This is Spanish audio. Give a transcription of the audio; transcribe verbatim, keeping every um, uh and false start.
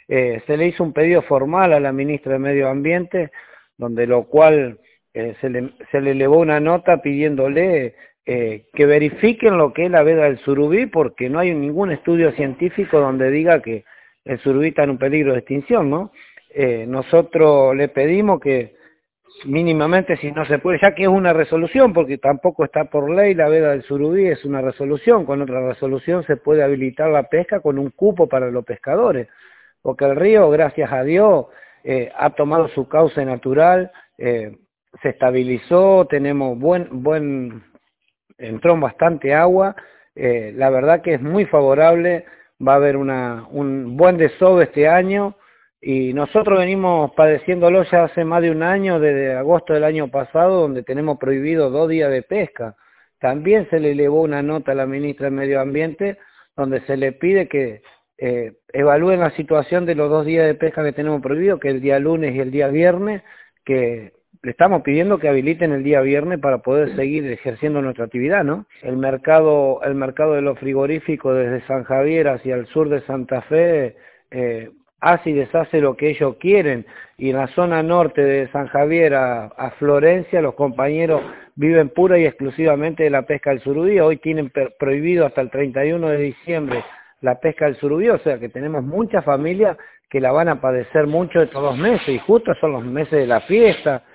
eh, se le hizo un pedido formal a la ministra de Medio Ambiente, donde lo cual eh, se, le, se le elevó una nota pidiéndole eh, que verifiquen lo que es la veda del surubí, porque no hay ningún estudio científico donde diga que el surubí está en un peligro de extinción, ¿no? Eh, nosotros le pedimos que mínimamente, si no se puede, ya que es una resolución, porque tampoco está por ley la veda del surubí, es una resolución, con otra resolución se puede habilitar la pesca con un cupo para los pescadores, porque el río, gracias a Dios, eh, ha tomado su cauce natural, eh, se estabilizó, tenemos buen, buen, entró bastante agua, eh, la verdad que es muy favorable, va a haber una, un buen desove este año, y nosotros venimos padeciéndolo ya hace más de un año, desde agosto del año pasado, donde tenemos prohibido dos días de pesca. También se le elevó una nota a la ministra de Medio Ambiente, donde se le pide que eh, evalúen la situación de los dos días de pesca que tenemos prohibido, que el día lunes y el día viernes, que le estamos pidiendo que habiliten el día viernes para poder seguir ejerciendo nuestra actividad, ¿no? El mercado, el mercado de los frigoríficos desde San Javier hacia el sur de Santa Fe, eh, hace y deshace lo que ellos quieren, y en la zona norte de San Javier a, a Florencia los compañeros viven pura y exclusivamente de la pesca del surubí. Hoy tienen prohibido hasta el treinta y uno de diciembre la pesca del surubí, o sea que tenemos muchas familias que la van a padecer mucho estos dos meses, y justo son los meses de la fiesta.